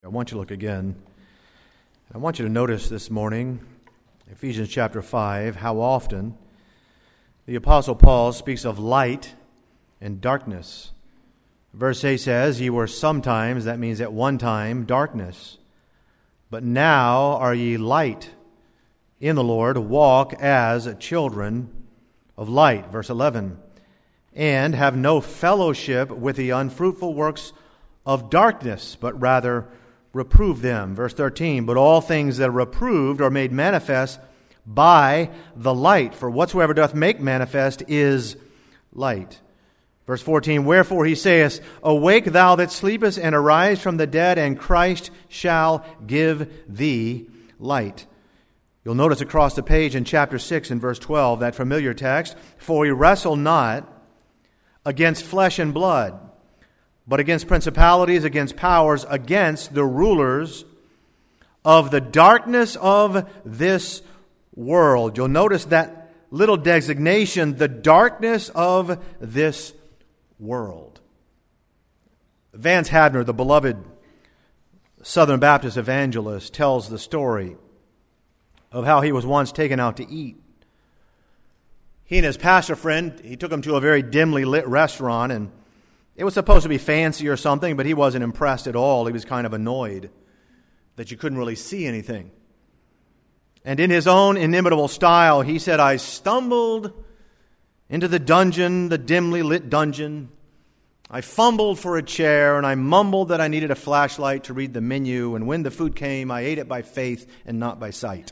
I want you to look again. I want you to notice this morning, Ephesians chapter 5, how often the Apostle Paul speaks of light and darkness. Verse 8 says, "Ye were sometimes," that means at one time, "darkness. But now are ye light in the Lord. Walk as children of light." Verse 11, "And have no fellowship with the unfruitful works of darkness, but rather reprove them." Verse 13, "But all things that are reproved are made manifest by the light. For whatsoever doth make manifest is light." Verse 14, "Wherefore he saith, Awake thou that sleepest, and arise from the dead, and Christ shall give thee light." You'll notice across the page in chapter 6 and verse 12, that familiar text, "For we wrestle not against flesh and blood, but against principalities, against powers, against the rulers of the darkness of this world." You'll notice that little designation, the darkness of this world. Vance Havner, the beloved Southern Baptist evangelist, tells the story of how he was once taken out to eat. He and his pastor friend, he took him to a very dimly lit restaurant, and it was supposed to be fancy or something, but he wasn't impressed at all. He was kind of annoyed that you couldn't really see anything. And in his own inimitable style, he said, "I stumbled into the dungeon, the dimly lit dungeon. I fumbled for a chair, and I mumbled that I needed a flashlight to read the menu. And when the food came, I ate it by faith and not by sight."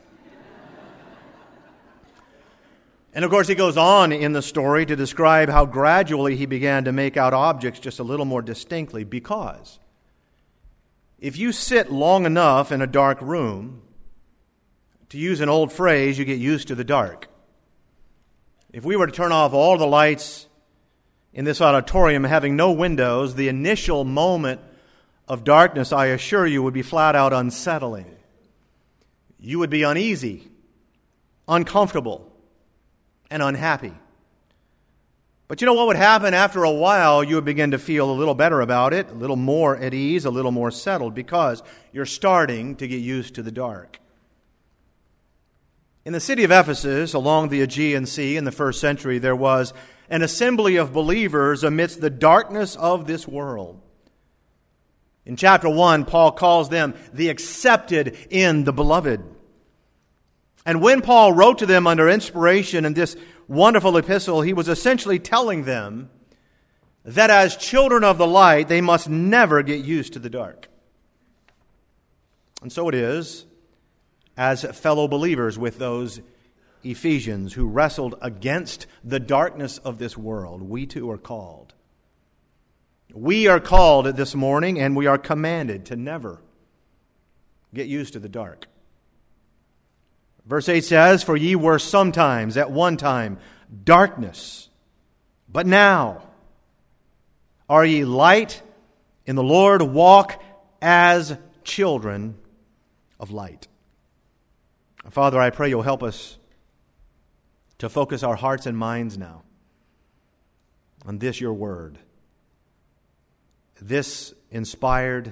And of course, he goes on in the story to describe how gradually he began to make out objects just a little more distinctly, because if you sit long enough in a dark room, to use an old phrase, you get used to the dark. If we were to turn off all the lights in this auditorium, having no windows, the initial moment of darkness, I assure you, would be flat out unsettling. You would be uneasy, uncomfortable, and unhappy. But you know what would happen? After a while, you would begin to feel a little better about it, a little more at ease, a little more settled, because you're starting to get used to the dark. In the city of Ephesus, along the Aegean Sea in the first century, there was an assembly of believers amidst the darkness of this world. In chapter 1, Paul calls them the accepted in the beloved. And when Paul wrote to them under inspiration in this wonderful epistle, he was essentially telling them that as children of the light, they must never get used to the dark. And so it is as fellow believers with those Ephesians who wrestled against the darkness of this world. We too are called. We are called this morning, and we are commanded to never get used to the dark. Verse 8 says, "For ye were sometimes, at one time, darkness, but now are ye light in the Lord. Walk as children of light." Father, I pray you'll help us to focus our hearts and minds now on this, your word. This inspired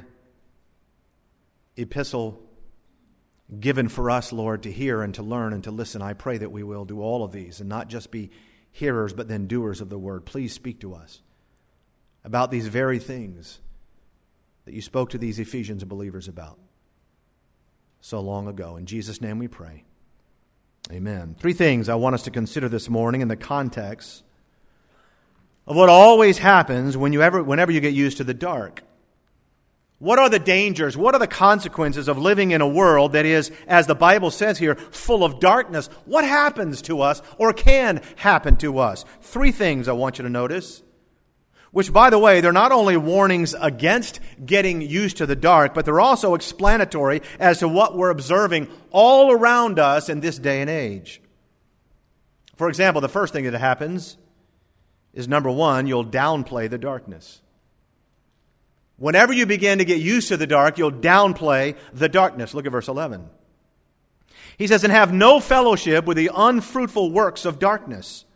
epistle given for us, Lord, to hear and to learn and to listen. I pray that we will do all of these and not just be hearers, but then doers of the word. Please speak to us about these very things that you spoke to these Ephesians believers about so long ago. In Jesus' name we pray. Amen. Three things I want us to consider this morning in the context of what always happens whenever you get used to the dark. What are the dangers? What are the consequences of living in a world that is, as the Bible says here, full of darkness? What happens to us or can happen to us? Three things I want you to notice, which, by the way, they're not only warnings against getting used to the dark, but they're also explanatory as to what we're observing all around us in this day and age. For example, the first thing that happens is, number one, you'll downplay the darkness. Whenever you begin to get used to the dark, you'll downplay the darkness. Look at verse 11. He says, "And have no fellowship with the unfruitful works of darkness,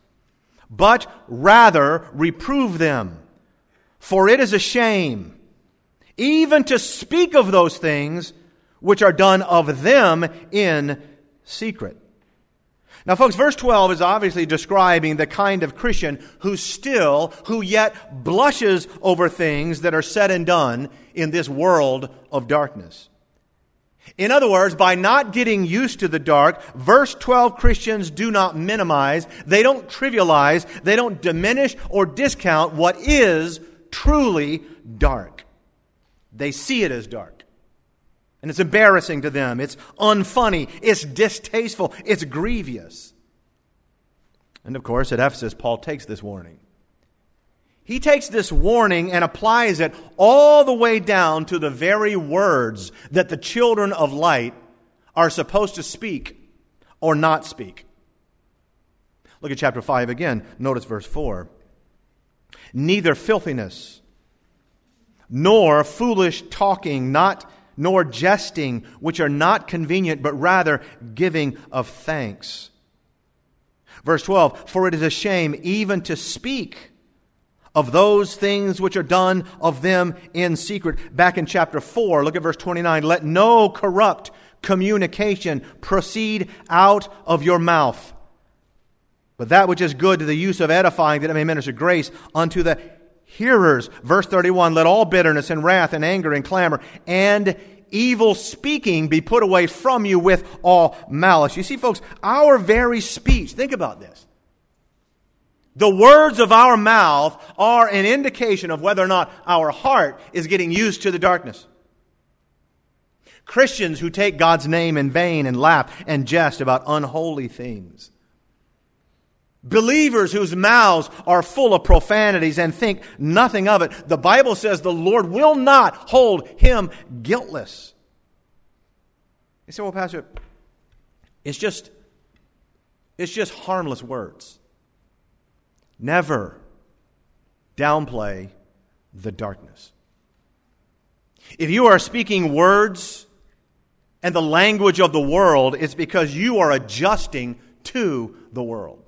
but rather reprove them. For it is a shame even to speak of those things which are done of them in secret. Now, folks, verse 12 is obviously describing the kind of Christian who yet blushes over things that are said and done in this world of darkness. In other words, by not getting used to the dark, verse 12 Christians do not minimize, they don't trivialize, they don't diminish or discount what is truly dark. They see it as dark. And it's embarrassing to them. It's unfunny. It's distasteful. It's grievous. And of course, at Ephesus, Paul takes this warning. He takes this warning and applies it all the way down to the very words that the children of light are supposed to speak or not speak. Look at chapter 5 again. Notice verse 4. Neither filthiness, nor foolish talking, nor jesting, which are not convenient, but rather giving of thanks. Verse 12, for it is a shame even to speak of those things which are done of them in secret. Back in chapter 4, look at verse 29. Let no corrupt communication proceed out of your mouth, but that which is good to the use of edifying, that it may minister grace unto the hearers. Verse 31, let all bitterness and wrath and anger and clamor and evil speaking be put away from you with all malice. You see, folks, our very speech, think about this. The words of our mouth are an indication of whether or not our heart is getting used to the darkness. Christians who take God's name in vain and laugh and jest about unholy things. Believers whose mouths are full of profanities and think nothing of it. The Bible says the Lord will not hold him guiltless. You say, well, Pastor, it's just harmless words. Never downplay the darkness. If you are speaking words and the language of the world, it's because you are adjusting to the world.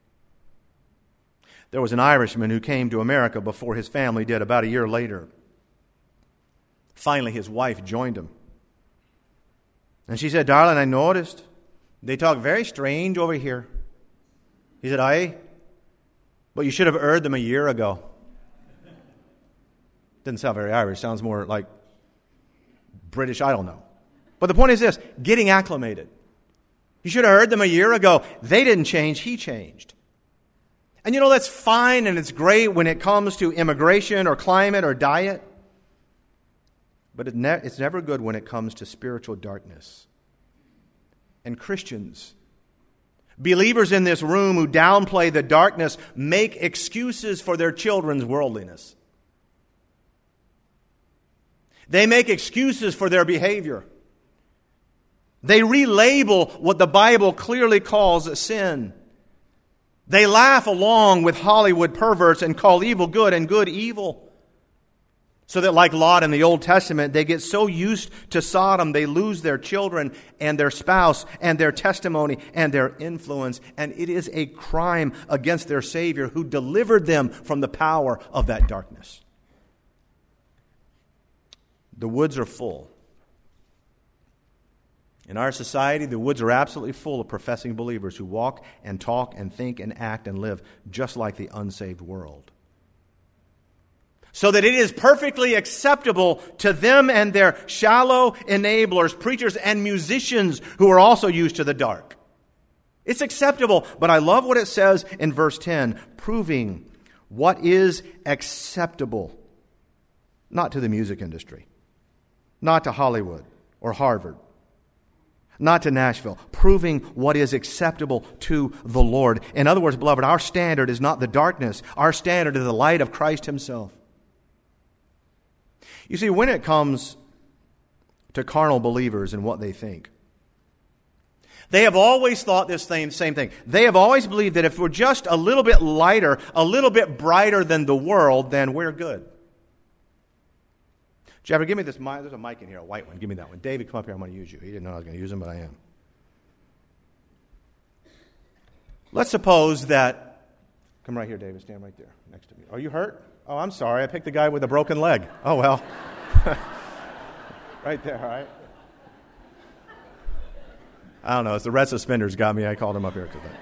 There was an Irishman who came to America before his family did, about a year later. Finally, his wife joined him. And she said, darling, I noticed they talk very strange over here. He said, aye, but you should have heard them a year ago. Didn't sound very Irish. Sounds more like British, I don't know. But the point is this, getting acclimated. You should have heard them a year ago. They didn't change, he changed. And you know, that's fine and it's great when it comes to immigration or climate or diet. But it's never good when it comes to spiritual darkness. And Christians, believers in this room who downplay the darkness, make excuses for their children's worldliness. They make excuses for their behavior. They relabel what the Bible clearly calls sin. They laugh along with Hollywood perverts and call evil good and good evil. So that like Lot in the Old Testament, they get so used to Sodom, they lose their children and their spouse and their testimony and their influence. And it is a crime against their Savior who delivered them from the power of that darkness. The woods are full. In our society, the woods are absolutely full of professing believers who walk and talk and think and act and live just like the unsaved world. So that it is perfectly acceptable to them and their shallow enablers, preachers and musicians who are also used to the dark. It's acceptable, but I love what it says in verse 10, proving what is acceptable, not to the music industry, not to Hollywood or Harvard, not to Nashville, proving what is acceptable to the Lord. In other words, beloved, our standard is not the darkness. Our standard is the light of Christ himself. You see, when it comes to carnal believers and what they think, they have always thought this same thing. They have always believed that if we're just a little bit lighter, a little bit brighter than the world, then we're good. Jabber, give me this mic. There's a mic in here, a white one. Give me that one. David, come up here. I'm going to use you. He didn't know I was going to use him, but I am. Let's suppose that... Come right here, David. Stand right there next to me. Are you hurt? Oh, I'm sorry. I picked the guy with a broken leg. Oh, well. Right there, all right? I don't know. It's the red suspenders got me. I called him up here today.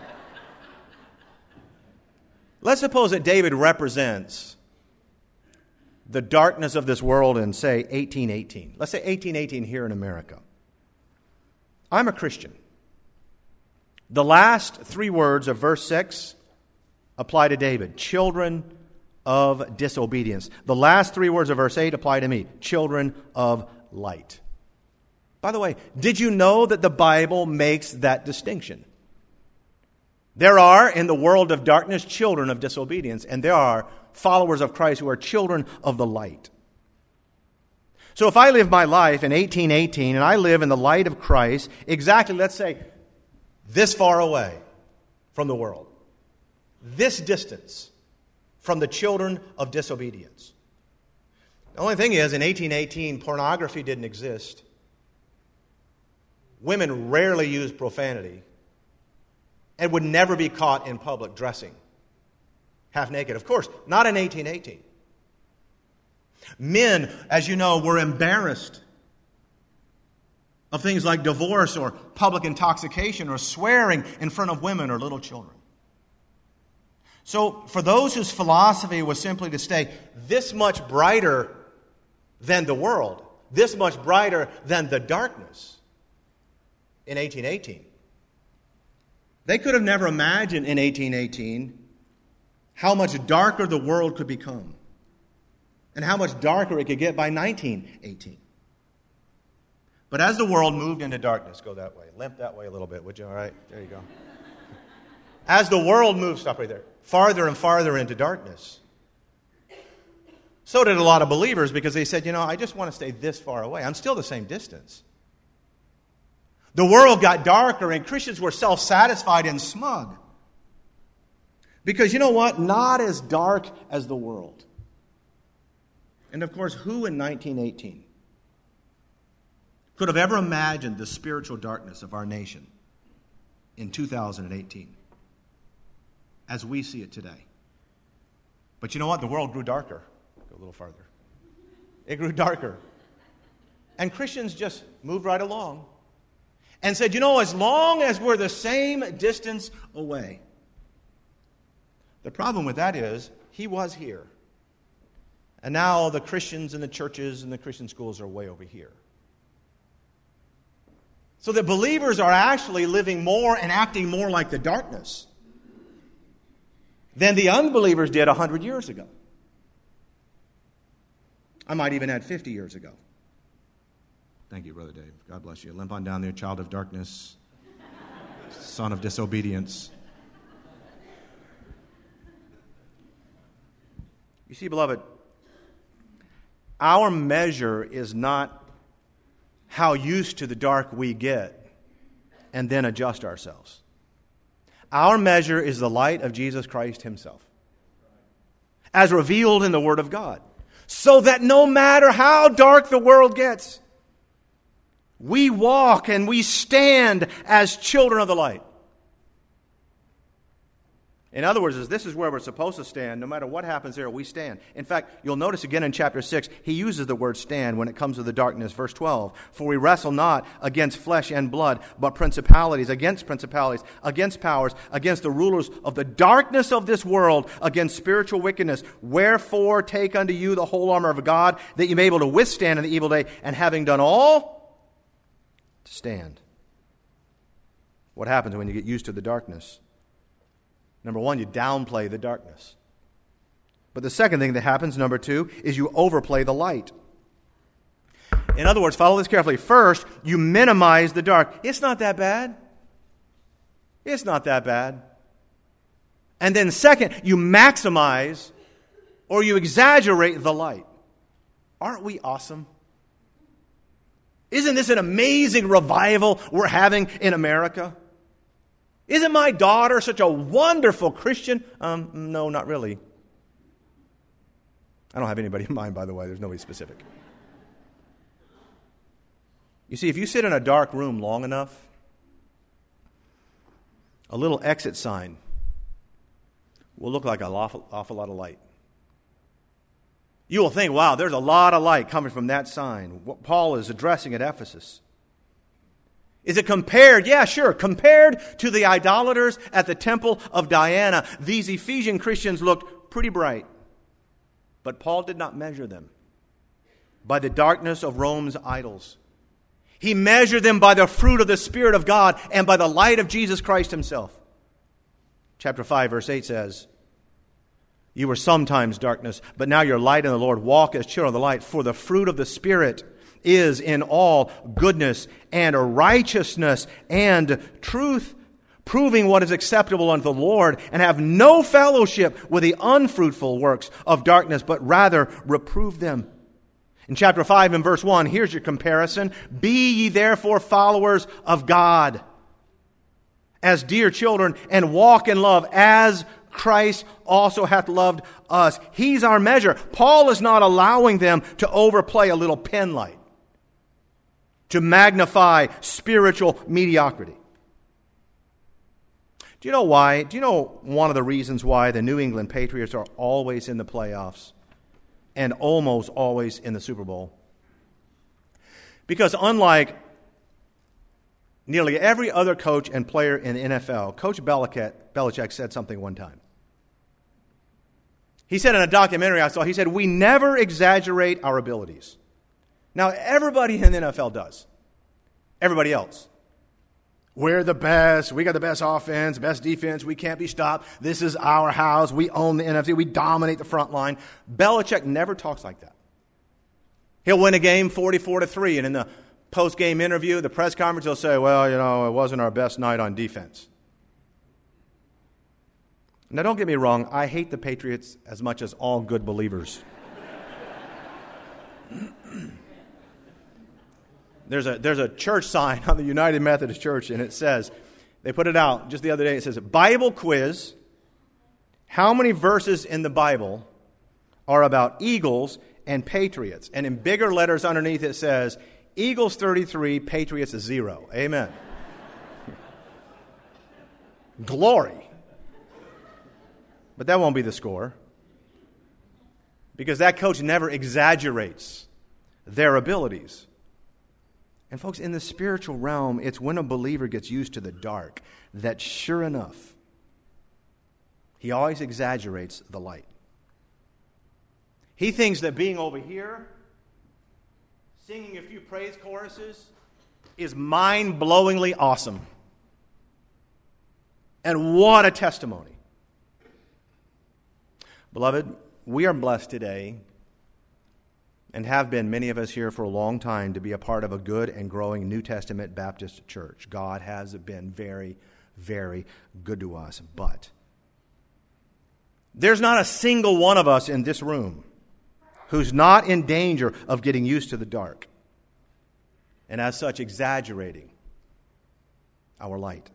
Let's suppose that David represents the darkness of this world in, say, 1818. Let's say 1818 here in America. I'm a Christian. The last three words of verse 6 apply to David. Children of disobedience. The last three words of verse 8 apply to me. Children of light. By the way, did you know that the Bible makes that distinction? There are, in the world of darkness, children of disobedience, and there are followers of Christ who are children of the light. So if I live my life in 1818 and I live in the light of Christ, exactly, let's say, this far away from the world, this distance from the children of disobedience. The only thing is, in 1818, pornography didn't exist. Women rarely used profanity and would never be caught in public dressing half naked. Of course, not in 1818. Men, as you know, were embarrassed of things like divorce or public intoxication or swearing in front of women or little children. So, for those whose philosophy was simply to stay this much brighter than the world, this much brighter than the darkness in 1818, they could have never imagined in 1818 how much darker the world could become and how much darker it could get by 1918. But as the world moved into darkness, go that way, limp that way a little bit, would you? All right, there you go. As the world moved, stop right there, farther and farther into darkness, so did a lot of believers, because they said, I just want to stay this far away. I'm still the same distance. The world got darker, and Christians were self-satisfied and smug. Because you know what? Not as dark as the world. And of course, who in 1918 could have ever imagined the spiritual darkness of our nation in 2018 as we see it today? But you know what? The world grew darker. Go a little farther. It grew darker. And Christians just moved right along and said, as long as we're the same distance away. The problem with that is, he was here. And now the Christians and the churches and the Christian schools are way over here. So that believers are actually living more and acting more like the darkness than the unbelievers did 100 years ago. I might even add 50 years ago. Thank you, Brother Dave. God bless you. Limp on down there, child of darkness, son of disobedience. You see, beloved, our measure is not how used to the dark we get and then adjust ourselves. Our measure is the light of Jesus Christ himself, as revealed in the Word of God, so that no matter how dark the world gets, we walk and we stand as children of the light. In other words, this is where we're supposed to stand. No matter what happens there, we stand. In fact, you'll notice again in chapter 6, he uses the word stand when it comes to the darkness. Verse 12, for we wrestle not against flesh and blood, but principalities, against powers, against the rulers of the darkness of this world, against spiritual wickedness. Wherefore take unto you the whole armor of God, that you may be able to withstand in the evil day, and having done all, to stand. What happens when you get used to the darkness? Number one, you downplay the darkness. But the second thing that happens, number two, is you overplay the light. In other words, follow this carefully. First, you minimize the dark. It's not that bad. It's not that bad. And then second, you maximize or you exaggerate the light. Aren't we awesome? Isn't this an amazing revival we're having in America? Isn't my daughter such a wonderful Christian? No, not really. I don't have anybody in mind, by the way. There's nobody specific. You see, if you sit in a dark room long enough, a little exit sign will look like an awful lot of light. You will think, wow, there's a lot of light coming from that sign. What Paul is addressing at Ephesus. Is it compared? Yeah, sure. Compared to the idolaters at the temple of Diana, these Ephesian Christians looked pretty bright. But Paul did not measure them by the darkness of Rome's idols. He measured them by the fruit of the Spirit of God and by the light of Jesus Christ himself. Chapter 5, verse 8 says, "You were sometimes darkness, but now you're light in the Lord. Walk as children of the light, for the fruit of the Spirit is in all goodness and righteousness and truth, proving what is acceptable unto the Lord, and have no fellowship with the unfruitful works of darkness, but rather reprove them." In chapter 5 and verse 1, here's your comparison. "Be ye therefore followers of God, as dear children, and walk in love, as Christ also hath loved us." He's our measure. Paul is not allowing them to overplay a little pen light, to magnify spiritual mediocrity. Do you know why? Do you know one of the reasons why the New England Patriots are always in the playoffs and almost always in the Super Bowl? Because unlike nearly every other coach and player in the NFL, Coach Belichick said something one time. He said in a documentary I saw, he said, "We never exaggerate our abilities." Now, everybody in the NFL does. Everybody else. We're the best. We got the best offense, best defense. We can't be stopped. This is our house. We own the NFC. We dominate the front line. Belichick never talks like that. He'll win a game 44-3, and in the post-game interview, the press conference, he'll say, "Well, it wasn't our best night on defense." Now, don't get me wrong. I hate the Patriots as much as all good believers. There's a church sign on the United Methodist Church, and it says, they put it out just the other day, it says, "Bible quiz, how many verses in the Bible are about Eagles and Patriots?" And in bigger letters underneath it says, "Eagles 33, Patriots 0. Amen. Glory. But that won't be the score, because that coach never exaggerates their abilities. And folks, in the spiritual realm, it's when a believer gets used to the dark that sure enough, he always exaggerates the light. He thinks that being over here, singing a few praise choruses, is mind-blowingly awesome. And what a testimony. Beloved, we are blessed today, and have been, many of us here for a long time, to be a part of a good and growing New Testament Baptist church. God has been very, very good to us. But there's not a single one of us in this room who's not in danger of getting used to the dark, and as such exaggerating our light.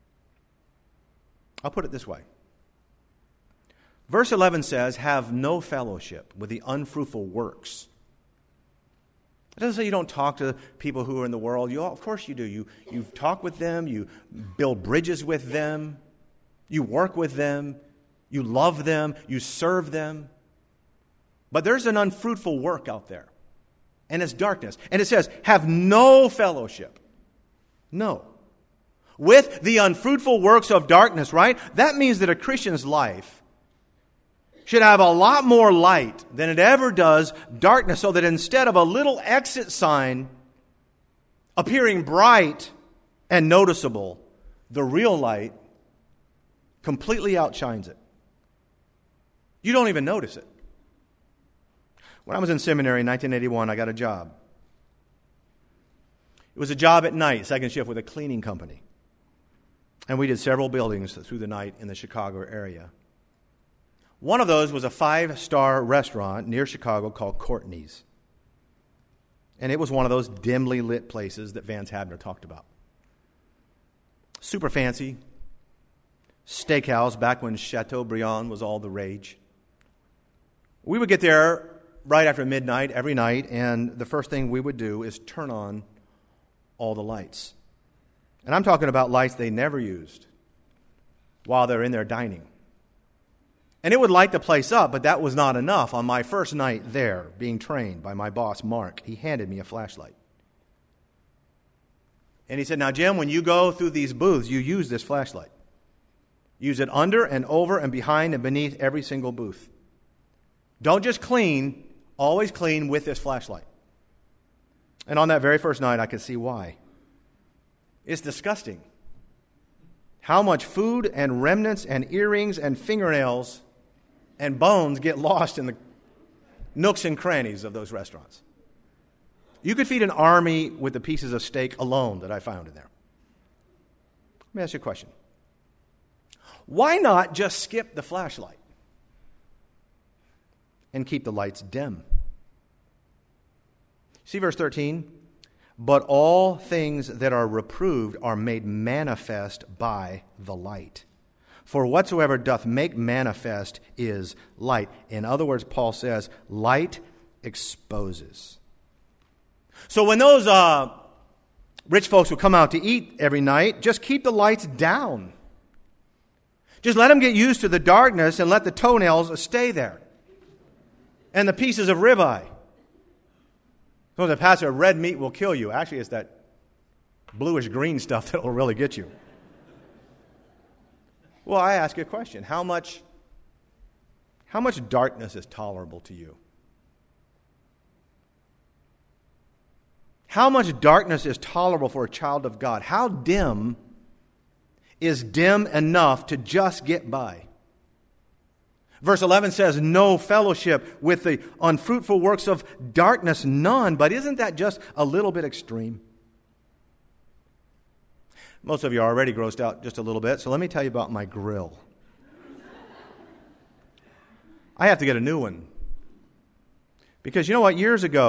I'll put it this way. Verse 11 says, "Have no fellowship with the unfruitful works." It doesn't say you don't talk to people who are in the world. Of course you do. You talk with them. You build bridges with them. You work with them. You love them. You serve them. But there's an unfruitful work out there, and it's darkness. And it says, "Have no fellowship." No. With the unfruitful works of darkness, right? That means that a Christian's life should have a lot more light than it ever does darkness, so that instead of a little exit sign appearing bright and noticeable, the real light completely outshines it. You don't even notice it. When I was in seminary in 1981, I got a job. It was a job at night, second shift with a cleaning company. And we did several buildings through the night in the Chicago area. One of those was a 5-star restaurant near Chicago called Courtney's. And it was one of those dimly lit places that Vance Havner talked about. Super fancy. Steakhouse back when Chateaubriand was all the rage. We would get there right after midnight every night, and the first thing we would do is turn on all the lights. And I'm talking about lights they never used while they're in there dining. And it would light the place up, but that was not enough. On my first night there, being trained by my boss, Mark, he handed me a flashlight. And he said, now, Jim, when you go through these booths, you use this flashlight. Use it under and over and behind and beneath every single booth. Don't just clean, always clean with this flashlight. And on that very first night, I could see why. It's disgusting how much food and remnants and earrings and fingernails and bones get lost in the nooks and crannies of those restaurants. You could feed an army with the pieces of steak alone that I found in there. Let me ask you a question. Why not just skip the flashlight and keep the lights dim? See verse 13? But all things that are reproved are made manifest by the light. For whatsoever doth make manifest is light. In other words, Paul says, light exposes. So when those rich folks would come out to eat every night, just keep the lights down. Just let them get used to the darkness and let the toenails stay there. And the pieces of ribeye. So the pastor, red meat will kill you. Actually, it's that bluish green stuff that will really get you. Well, I ask you a question. How much darkness is tolerable to you? How much darkness is tolerable for a child of God? How dim is dim enough to just get by? Verse 11 says, no fellowship with the unfruitful works of darkness, none. But isn't that just a little bit extreme? Most of you are already grossed out just a little bit, so let me tell you about my grill. I have to get a new one. Because you know what?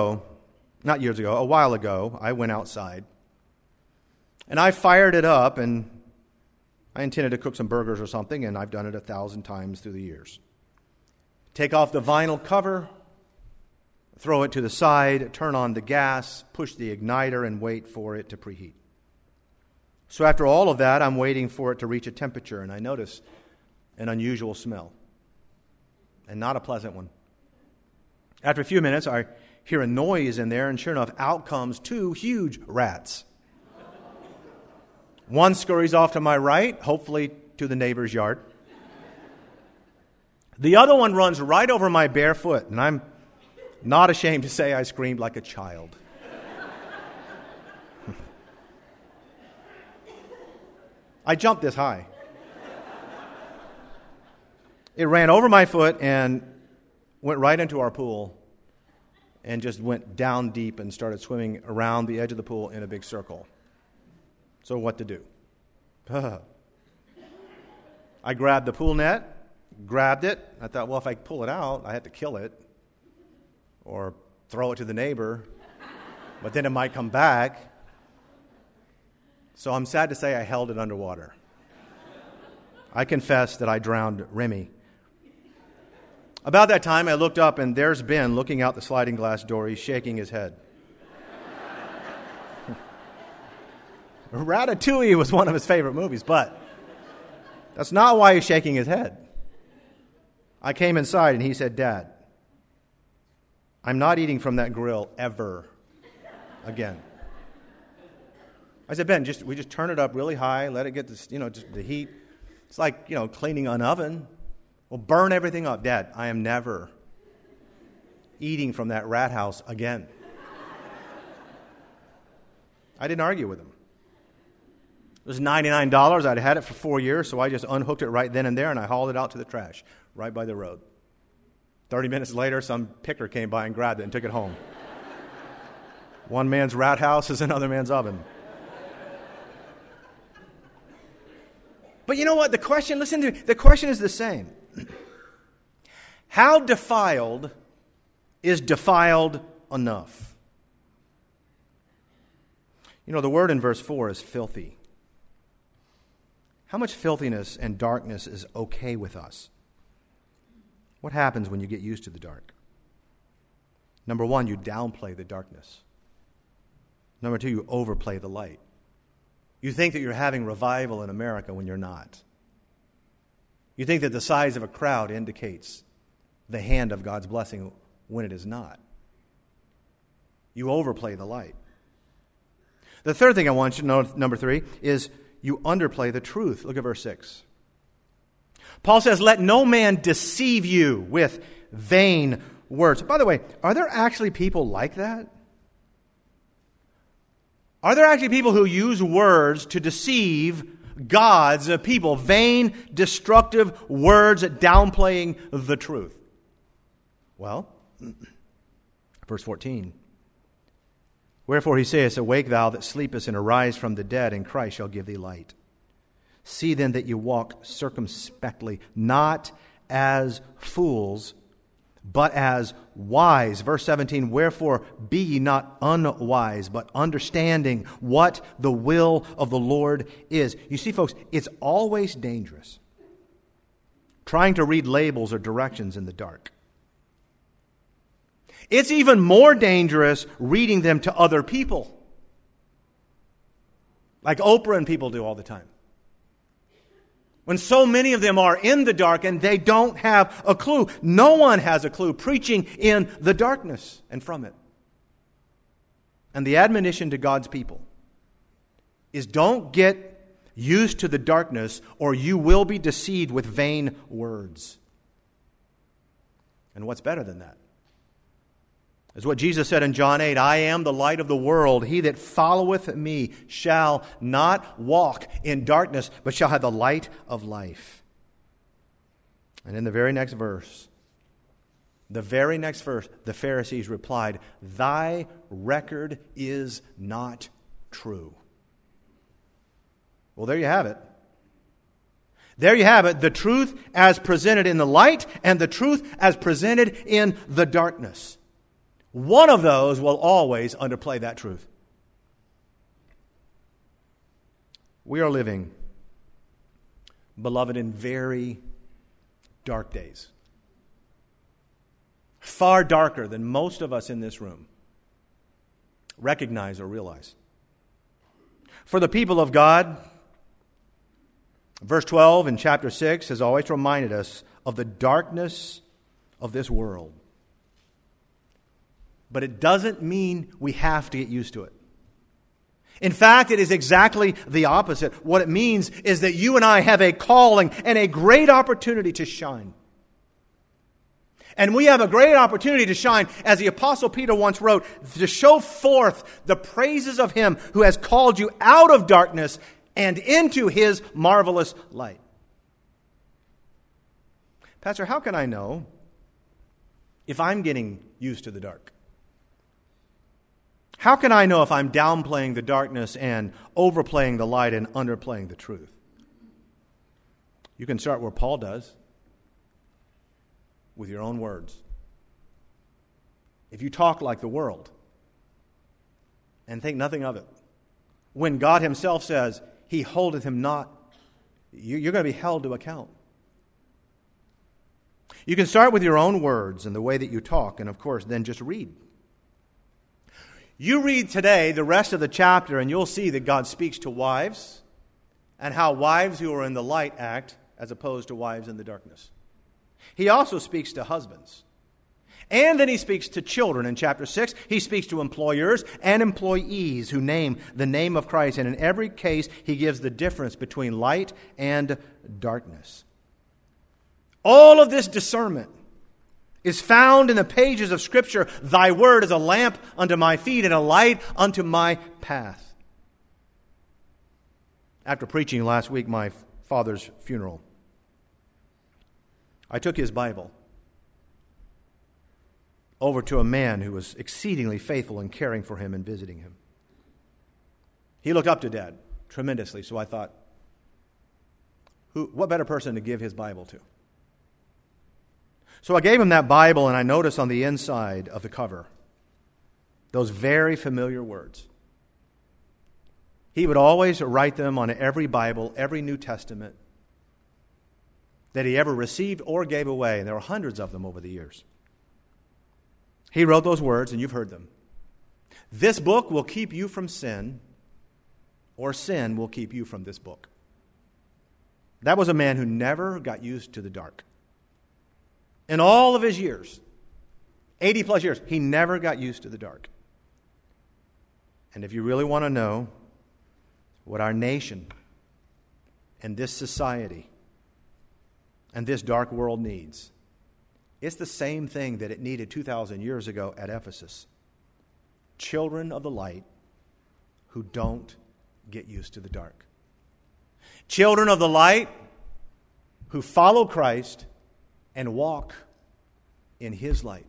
A while ago, I went outside. And I fired it up, and I intended to cook some burgers or something, and I've done it 1,000 times through the years. Take off the vinyl cover, throw it to the side, turn on the gas, push the igniter, and wait for it to preheat. So after all of that, I'm waiting for it to reach a temperature, and I notice an unusual smell, and not a pleasant one. After a few minutes, I hear a noise in there, and sure enough, out comes 2 huge rats. One scurries off to my right, hopefully to the neighbor's yard. The other one runs right over my bare foot, and I'm not ashamed to say I screamed like a child. I jumped this high. It ran over my foot and went right into our pool and just went down deep and started swimming around the edge of the pool in a big circle. So what to do? I grabbed the pool net. Grabbed it. I thought, well, if I pull it out, I have to kill it or throw it to the neighbor, but then it might come back. So I'm sad to say I held it underwater. I confess that I drowned Remy. About that time, I looked up, and there's Ben looking out the sliding glass door. He's shaking his head. Ratatouille was one of his favorite movies, but that's not why he's shaking his head. I came inside, and he said, Dad, I'm not eating from that grill ever again. I said, Ben, we just turn it up really high, let it get this, just the heat. It's like, cleaning an oven. Well, burn everything up. Dad, I am never eating from that rat house again. I didn't argue with him. It was $99. I'd had it for 4 years, so I just unhooked it right then and there, and I hauled it out to the trash right by the road. 30 minutes later, some picker came by and grabbed it and took it home. One man's rat house is another man's oven. But you know what? Listen to me. The question is the same. How defiled is defiled enough? The word in verse 4 is filthy. How much filthiness and darkness is okay with us? What happens when you get used to the dark? Number 1, you downplay the darkness. Number 2, you overplay the light. You think that you're having revival in America when you're not. You think that the size of a crowd indicates the hand of God's blessing when it is not. You overplay the light. The third thing I want you to know, number 3, is you underplay the truth. Look at verse 6. Paul says, let no man deceive you with vain words. By the way, are there actually people like that? Are there actually people who use words to deceive God's people? Vain, destructive words downplaying the truth. Well, verse 14. Wherefore he saith, awake thou that sleepest, and arise from the dead, and Christ shall give thee light. See then that you walk circumspectly, not as fools, but as wise. Verse 17, wherefore be ye not unwise, but understanding what the will of the Lord is. You see, folks, it's always dangerous trying to read labels or directions in the dark. It's even more dangerous reading them to other people, like Oprah and people do all the time. When so many of them are in the dark and they don't have a clue. No one has a clue, preaching in the darkness and from it. And the admonition to God's people is don't get used to the darkness or you will be deceived with vain words. And what's better than that? Is what Jesus said in John 8, I am the light of the world. He that followeth me shall not walk in darkness, but shall have the light of life. And in the very next verse, the Pharisees replied, thy record is not true. Well, there you have it. There you have it, the truth as presented in the light and the truth as presented in the darkness. One of those will always underplay that truth. We are living, beloved, in very dark days. Far darker than most of us in this room recognize or realize. For the people of God, verse 12 in chapter 6 has always reminded us of the darkness of this world. But it doesn't mean we have to get used to it. In fact, it is exactly the opposite. What it means is that you and I have a calling and a great opportunity to shine. And we have a great opportunity to shine, as the Apostle Peter once wrote, to show forth the praises of Him who has called you out of darkness and into His marvelous light. Pastor, how can I know if I'm getting used to the dark? How can I know if I'm downplaying the darkness and overplaying the light and underplaying the truth? You can start where Paul does, with your own words. If you talk like the world and think nothing of it, when God Himself says, He holdeth him not, you're going to be held to account. You can start with your own words and the way that you talk, and of course, then just read. You read today the rest of the chapter and you'll see that God speaks to wives and how wives who are in the light act as opposed to wives in the darkness. He also speaks to husbands. And then He speaks to children in chapter 6. He speaks to employers and employees who name the name of Christ. And in every case, He gives the difference between light and darkness. All of this discernment is found in the pages of Scripture. Thy word is a lamp unto my feet and a light unto my path. After preaching last week my father's funeral, I took his Bible over to a man who was exceedingly faithful in caring for him and visiting him. He looked up to Dad tremendously, so I thought, what better person to give his Bible to? So I gave him that Bible, and I noticed on the inside of the cover those very familiar words. He would always write them on every Bible, every New Testament that he ever received or gave away, and there were hundreds of them over the years. He wrote those words, and you've heard them. This book will keep you from sin, or sin will keep you from this book. That was a man who never got used to the dark. In all of his years, 80 plus years, he never got used to the dark. And if you really want to know what our nation and this society and this dark world needs, it's the same thing that it needed 2,000 years ago at Ephesus. Children of the light who don't get used to the dark. Children of the light who follow Christ and walk in His light,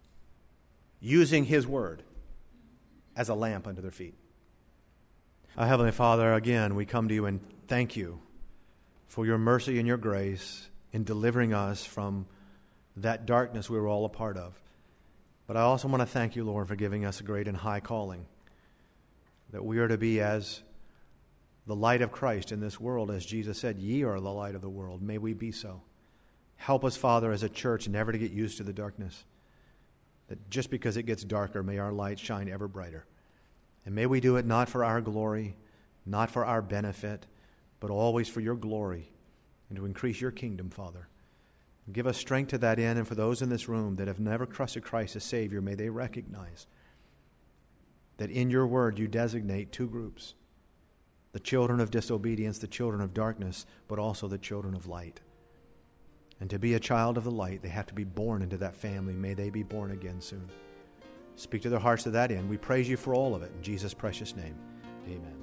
using His word as a lamp unto their feet. Our Heavenly Father, again, we come to you and thank you for your mercy and your grace in delivering us from that darkness we were all a part of. But I also want to thank you, Lord, for giving us a great and high calling, that we are to be as the light of Christ in this world. As Jesus said, ye are the light of the world. May we be so. Help us, Father, as a church, never to get used to the darkness. That just because it gets darker, may our light shine ever brighter. And may we do it not for our glory, not for our benefit, but always for your glory and to increase your kingdom, Father. And give us strength to that end, and for those in this room that have never trusted Christ as Savior, may they recognize that in your word you designate two groups: the children of disobedience, the children of darkness, but also the children of light. And to be a child of the light, they have to be born into that family. May they be born again soon. Speak to their hearts to that end. We praise you for all of it. In Jesus' precious name, amen.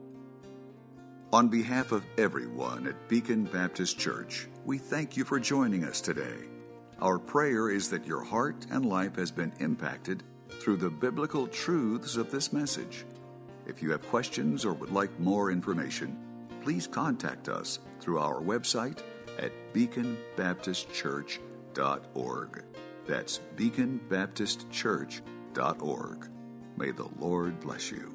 On behalf of everyone at Beacon Baptist Church, we thank you for joining us today. Our prayer is that your heart and life has been impacted through the biblical truths of this message. If you have questions or would like more information, please contact us through our website at beaconbaptistchurch.org. That's beaconbaptistchurch.org. May the Lord bless you.